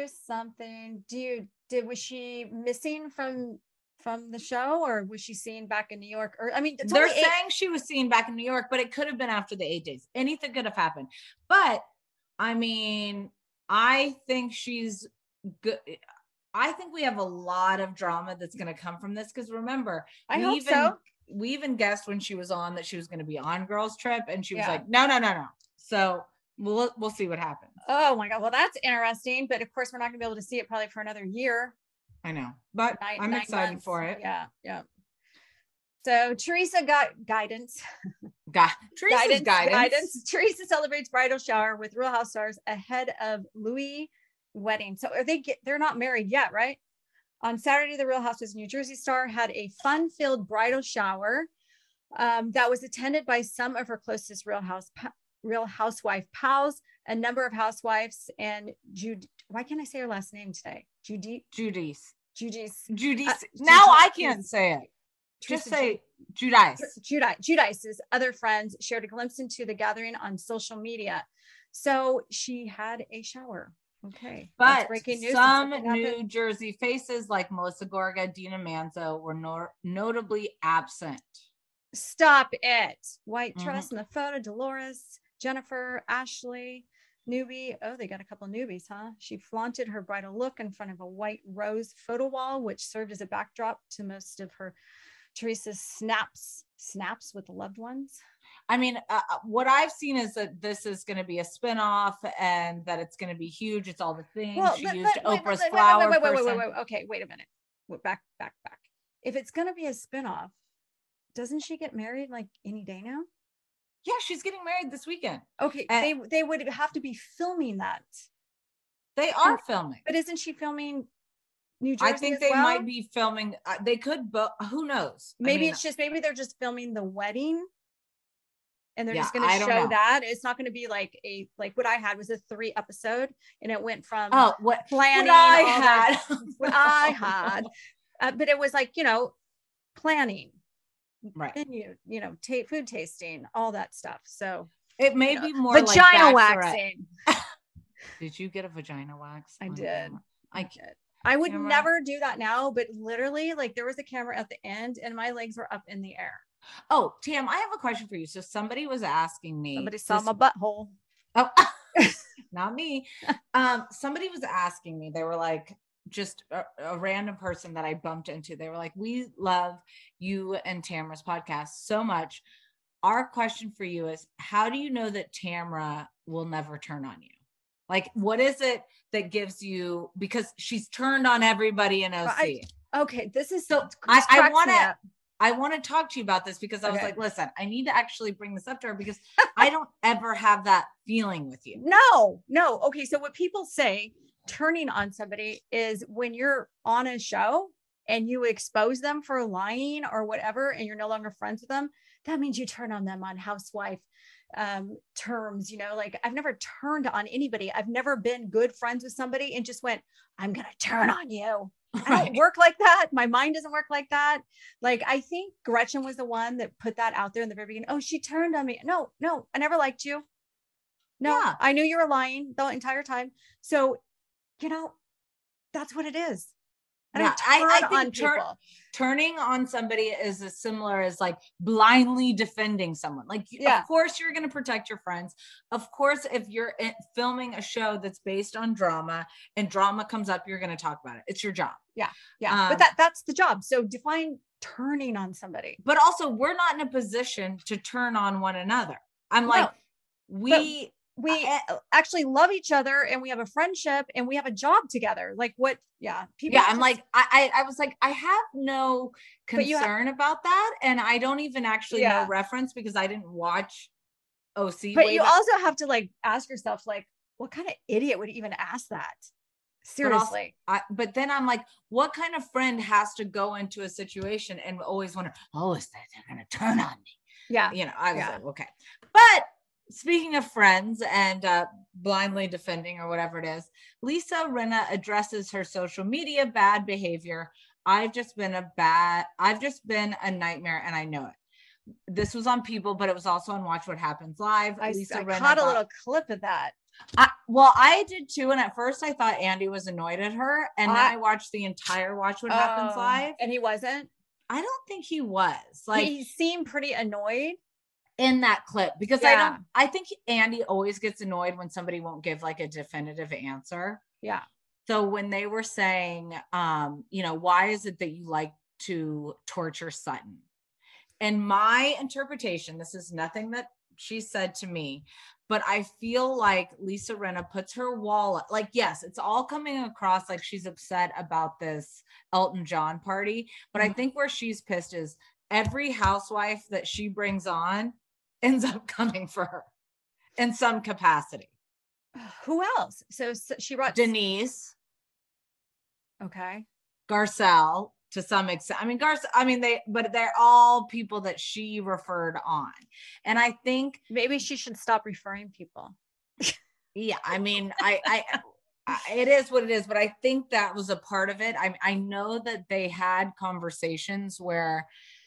Was she missing from the show, or was she seen back in New York? Or I mean, they're saying she was seen back in New York, but it could have been after the 8 days. Anything could have happened. But I mean, I think she's good. I think we have a lot of drama that's going to come from this, because remember, we even guessed when she was on that she was going to be on Girls Trip, and she was like, no. So we'll see what happens. Oh my God. Well, that's interesting. But of course, we're not going to be able to see it probably for another year. I know, but I'm excited months. For it. Yeah. So Teresa got guidance. Teresa's guidance. Teresa celebrates bridal shower with Real House stars ahead of Louis' wedding. So they're not married yet, right? On Saturday, the Real Housewives of New Jersey star had a fun-filled bridal shower that was attended by some of her closest Real Housewife pals, a number of housewives, and why can't I say her last name today? Judice. Now I can't say it. Just say Judice. Judice's other friends shared a glimpse into the gathering on social media. So she had a shower. Okay. But some New Jersey faces like Melissa Gorga, Dina Manzo were notably absent. Stop it. White dress in the photo, Dolores, Jennifer, Ashley, newbie. Oh, they got a couple of newbies, huh? She flaunted her bridal look in front of a white rose photo wall, which served as a backdrop to most of Teresa's snaps with the loved ones. I mean, what I've seen is that this is going to be a spinoff, and that it's going to be huge. It's all the things. Well, she used Oprah's flower. Wait. Okay, wait a minute. Back. If it's going to be a spinoff, doesn't she get married like any day now? Yeah, she's getting married this weekend. Okay, they would have to be filming that. They are filming, but isn't she filming New Jersey? I think they might be filming. They could, but who knows? Maybe maybe they're just filming the wedding. And they're just going to show that. It's not going to be like what I had was a 3 episode, and it went from what I had, but it was like, planning, right? And food tasting, all that stuff. So it may be more vagina waxing. Did you get a vagina wax? I did. I did. I would never do that now, but literally, like, there was a camera at the end, and my legs were up in the air. Oh, Tam, I have a question for you. So somebody was asking me. Somebody saw my butthole. Oh, not me. Somebody was asking me. They were like, just a random person that I bumped into. They were like, we love you and Tamara's podcast so much. Our question for you is, how do you know that Tamara will never turn on you? Like, what is it that gives you, because she's turned on everybody in OC. This is so I want to talk to you about this, because I was like, listen, I need to actually bring this up to her, because I don't ever have that feeling with you. No. Okay. So what people say turning on somebody is when you're on a show and you expose them for lying or whatever, and you're no longer friends with them, that means you turn on them on housewife terms. Like, I've never turned on anybody. I've never been good friends with somebody and just went, I'm going to turn on you. I don't work like that. My mind doesn't work like that. Like, I think Gretchen was the one that put that out there in the very beginning. Oh, she turned on me. No, I never liked you. No, I knew you were lying the entire time. So, that's what it is. I think turning on somebody is as similar as like blindly defending someone. Like, of course you're going to protect your friends. Of course, if you're filming a show that's based on drama and drama comes up, you're going to talk about it. It's your job. Yeah. But that's the job. So define turning on somebody. But also, we're not in a position to turn on one another. We actually love each other, and we have a friendship, and we have a job together. Like, what? Yeah. I'm like, I was like, I have no concern about that. And I don't even actually know reference, because I didn't watch OC. But you also have to like ask yourself, like, what kind of idiot would even ask that? Seriously. But then I'm like, what kind of friend has to go into a situation and always wonder, is that they're going to turn on me? Yeah. I was like, okay. But speaking of friends and blindly defending or whatever it is, Lisa Rinna addresses her social media bad behavior. I've just been a nightmare and I know it. This was on People, but it was also on Watch What Happens Live. I caught a little clip of that. I did too. And at first I thought Andy was annoyed at her. And then I watched the entire Watch What Happens Live. And he wasn't? I don't think he was. Like, he seemed pretty annoyed in that clip because I think Andy always gets annoyed when somebody won't give like a definitive answer. Yeah. So when they were saying, why is it that you like to torture Sutton? And my interpretation, this is nothing that she said to me, but I feel like Lisa Rinna puts her wall, like, yes, it's all coming across like she's upset about this Elton John party. But I think where she's pissed is every housewife that she brings on ends up coming for her in some capacity. Who else? So she brought Denise. Okay. Garcelle to some extent. I mean, they're all people that she referred on. And I think maybe she should stop referring people. Yeah. I mean, I it is what it is, but I think that was a part of it. I know that they had conversations where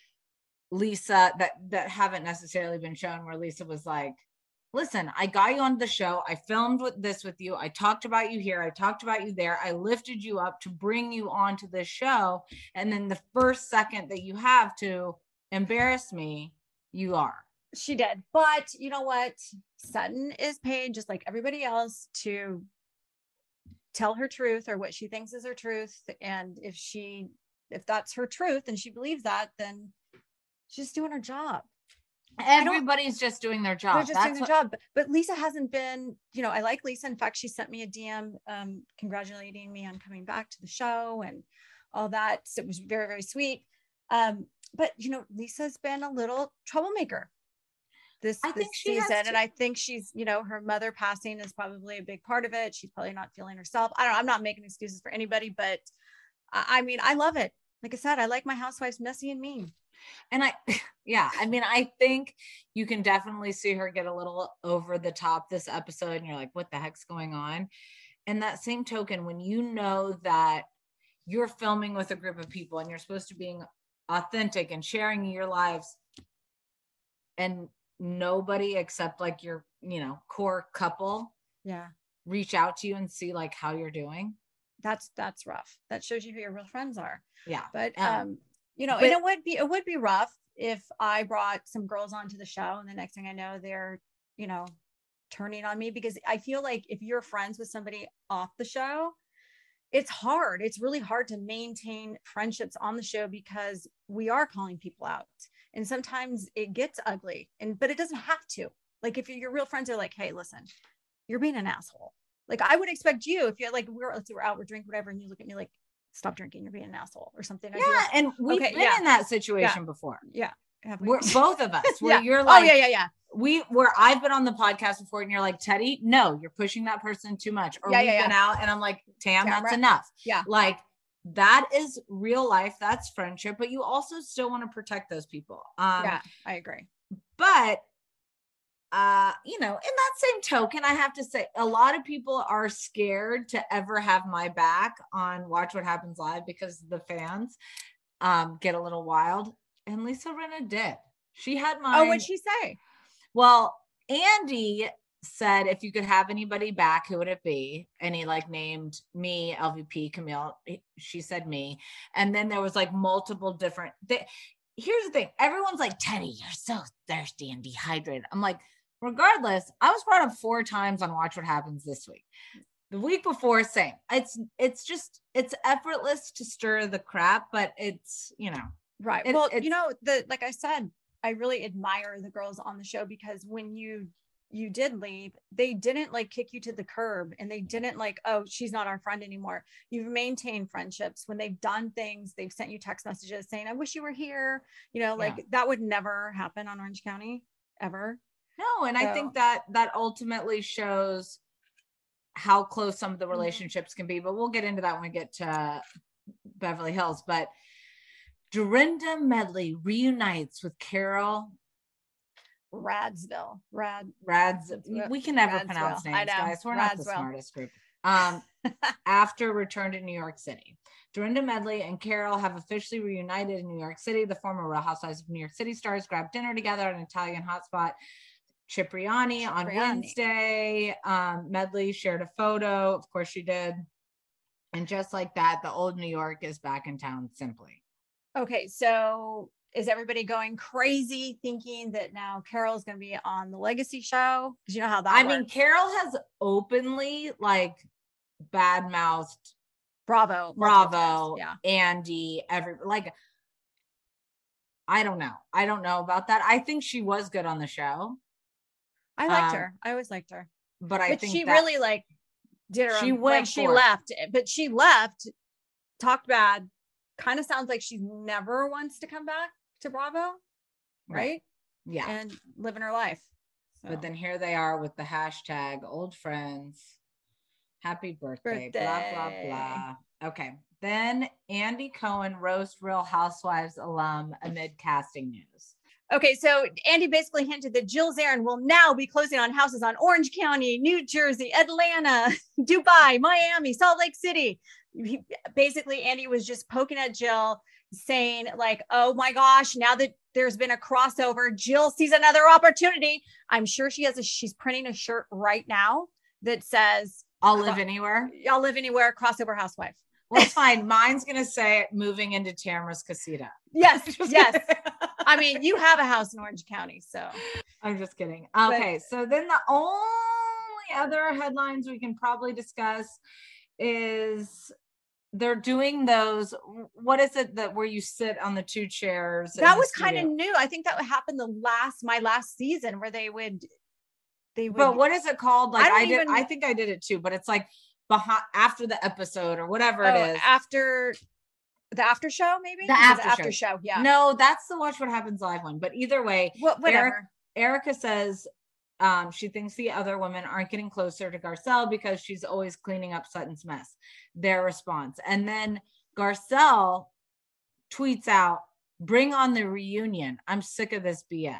Lisa that haven't necessarily been shown, where Lisa was like, listen, I got you on the show. I filmed this with you. I talked about you here. I talked about you there. I lifted you up to bring you onto this show. And then the first second that you have to embarrass me, you are. She did. But you know what? Sutton is paid just like everybody else to tell her truth or what she thinks is her truth. And if that's her truth and she believes that, then she's doing her job. Everybody's just doing their job. They're just doing their job. But Lisa hasn't been, I like Lisa. In fact, she sent me a DM congratulating me on coming back to the show and all that. So it was very, very sweet. But Lisa's been a little troublemaker this season. And I think she's, her mother passing is probably a big part of it. She's probably not feeling herself. I don't know. I'm not making excuses for anybody, but I mean, I love it. Like I said, I like my housewives messy and mean. And I think you can definitely see her get a little over the top this episode and you're like, what the heck's going on? And that same token, when you know that you're filming with a group of people and you're supposed to be authentic and sharing your lives, and nobody except like your, core couple, reach out to you and see like how you're doing. That's rough. That shows you who your real friends are. Yeah. But, and it would be rough if I brought some girls onto the show and the next thing I know, they're, turning on me, because I feel like if you're friends with somebody off the show, it's hard. It's really hard to maintain friendships on the show because we are calling people out and sometimes it gets ugly, but it doesn't have to. Like if your real friends are like, hey, listen, you're being an asshole. Like I would expect you, if you're like, we're out, we're drinking, whatever. And you look at me like, stop drinking, you're being an asshole or something. Yeah. And we've been in that situation before. Yeah. We're both of us where you're like, where I've been on the podcast before and you're like, Teddy, no, you're pushing that person too much. Or we've been out and I'm like, Tam, that's enough. Yeah. Like that is real life. That's friendship, but you also still want to protect those people. Yeah, I agree. But in that same token, I have to say a lot of people are scared to ever have my back on Watch What Happens Live because the fans get a little wild. And Lisa Rinna did. She had my. Oh, what'd she say? Well, Andy said, if you could have anybody back, who would it be? And he like named me, LVP, Camille. She said me. And then there was like multiple different. Here's the thing. Everyone's like, Teddy, you're so thirsty and dehydrated. I'm like, regardless, I was brought up 4 times on Watch What Happens this week. The week before, same. It's effortless to stir the crap, but it's, Right. Like I said, I really admire the girls on the show because when you did leave, they didn't like kick you to the curb and they didn't like, oh, she's not our friend anymore. You've maintained friendships. When they've done things, they've sent you text messages saying, I wish you were here. That would never happen on Orange County ever. No. And I think that ultimately shows how close some of the relationships can be, but we'll get into that when we get to Beverly Hills. But Dorinda Medley reunites with Carol Radsville. We can never Radsville. pronounce names, I know. guys. We're not the Radsville. smartest group. After return to New York City, Dorinda Medley and Carol have officially reunited in New York City. The former Real Housewives of New York City stars grabbed dinner together at an Italian hotspot, Cipriani, on Wednesday. Medley shared a photo. Of course she did. And just like that, the old New York is back in town simply. Okay, so is everybody going crazy thinking that now Carol's going to be on the Legacy show? Because you know how that works. mean, Carol has openly like bad-mouthed Bravo, yeah, Andy, I don't know about that. I think she was good on the show. I liked her. I always liked her. But I think she really like did her. She went. She left, but she left. Talked bad. Kind of sounds like she never wants to come back to Bravo, right? Yeah, and living her life. So. But then here they are with the hashtag old friends. Happy birthday. Blah blah blah. Okay. Then Andy Cohen roast Real Housewives alum amid casting news. Okay, so Andy basically hinted that Jill Zarin will now be closing on houses on Orange County, New Jersey, Atlanta, Dubai, Miami, Salt Lake City. Basically, Andy was just poking at Jill, saying like, oh my gosh, now that there's been a crossover, Jill sees another opportunity. I'm sure she's printing a shirt right now that says, I'll live anywhere. I'll live anywhere, crossover housewife. Well, it's fine. Mine's going to say moving into Tamara's Casita. Yes. Yes. I mean, you have a house in Orange County, so. I'm just kidding. Okay. So then the only other headlines we can probably discuss is they're doing those. What is it that where you sit on the two chairs? That was kind of new. I think that happened my last season where they would. But what is it called? Like I think I did it too, but it's like after the episode or whatever it is. After the after show, maybe the after show. Yeah. No, that's the Watch What Happens Live one. But either way, whatever. Erica says she thinks the other women aren't getting closer to Garcelle because she's always cleaning up Sutton's mess. Their response, and then Garcelle tweets out, "Bring on the reunion. I'm sick of this BS."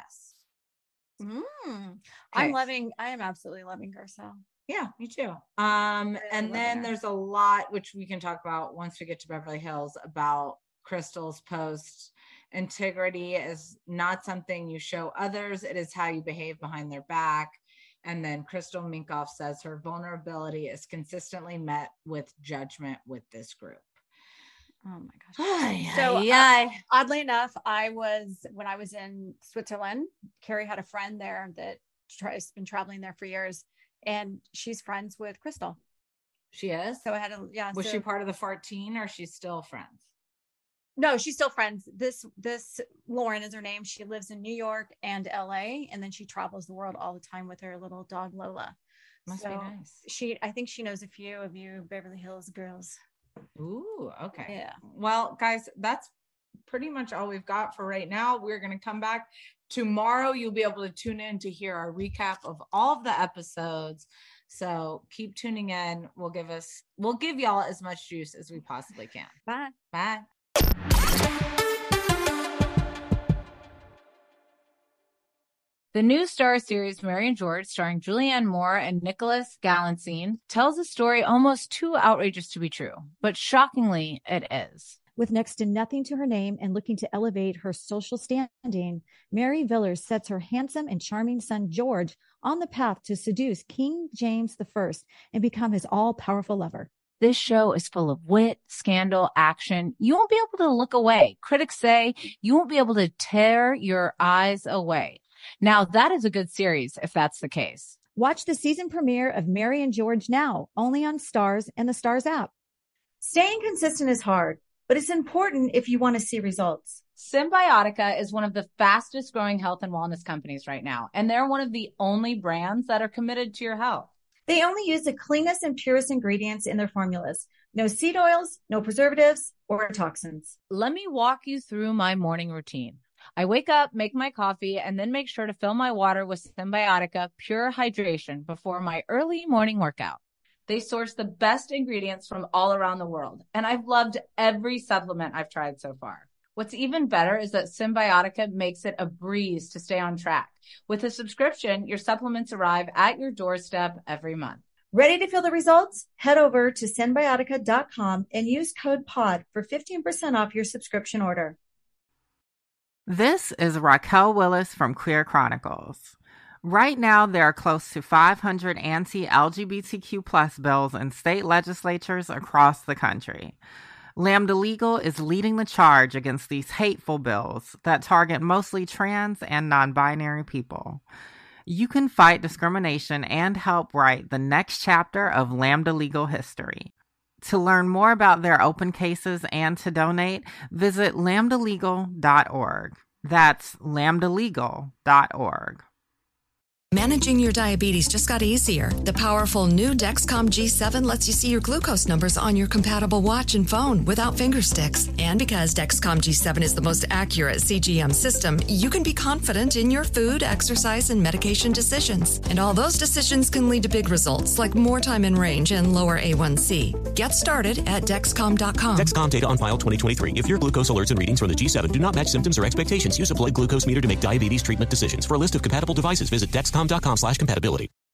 I am absolutely loving Garcelle. Yeah, me too. And then there's a lot which we can talk about once we get to Beverly Hills about Crystal's post. Integrity is not something you show others. It is how you behave behind their back. And then Crystal Minkoff says her vulnerability is consistently met with judgment with this group. Oh my gosh. So oddly enough, when I was in Switzerland, Carrie had a friend there that has been traveling there for years, and she's friends with Crystal. She is? So I had a, yeah. Was she part of the 14 or she's still friends? No, she's still friends. This Lauren is her name. She lives in New York and LA, and then she travels the world all the time with her little dog Lola. Must be nice. I think she knows a few of you Beverly Hills girls. Ooh, okay. Yeah. Well, guys, that's pretty much all we've got for right now. We're going to come back tomorrow. You'll be able to tune in to hear our recap of all of the episodes. So keep tuning in. We'll give y'all as much juice as we possibly can. Bye. Bye. The new Star series Mary and George, starring Julianne Moore and Nicholas Galitzine, tells a story almost too outrageous to be true, but shockingly, it is. With next to nothing to her name and looking to elevate her social standing, Mary Villers sets her handsome and charming son George on the path to seduce King James I and become his all-powerful lover. This show is full of wit, scandal, action. You won't be able to look away. Critics say you won't be able to tear your eyes away. Now, that is a good series if that's the case. Watch the season premiere of Mary and George now, only on Starz and the Starz app. Staying consistent is hard, but it's important if you want to see results. Symbiotica is one of the fastest growing health and wellness companies right now, and they're one of the only brands that are committed to your health. They only use the cleanest and purest ingredients in their formulas. No seed oils, no preservatives, or toxins. Let me walk you through my morning routine. I wake up, make my coffee, and then make sure to fill my water with Symbiotica Pure Hydration before my early morning workout. They source the best ingredients from all around the world, and I've loved every supplement I've tried so far. What's even better is that Symbiotica makes it a breeze to stay on track. With a subscription, your supplements arrive at your doorstep every month. Ready to feel the results? Head over to Symbiotica.com and use code POD for 15% off your subscription order. This is Raquel Willis from Queer Chronicles. Right now, there are close to 500 anti-LGBTQ+ bills in state legislatures across the country. Lambda Legal is leading the charge against these hateful bills that target mostly trans and non-binary people. You can fight discrimination and help write the next chapter of Lambda Legal history. To learn more about their open cases and to donate, visit lambdalegal.org. That's lambdalegal.org. Managing your diabetes just got easier. The powerful new Dexcom G7 lets you see your glucose numbers on your compatible watch and phone without finger sticks. And because Dexcom G7 is the most accurate CGM system, you can be confident in your food, exercise, and medication decisions. And all those decisions can lead to big results like more time in range and lower A1C. Get started at Dexcom.com. Dexcom data on file 2023. If your glucose alerts and readings from the G7 do not match symptoms or expectations, use a blood glucose meter to make diabetes treatment decisions. For a list of compatible devices, visit Dexcom.com/compatibility.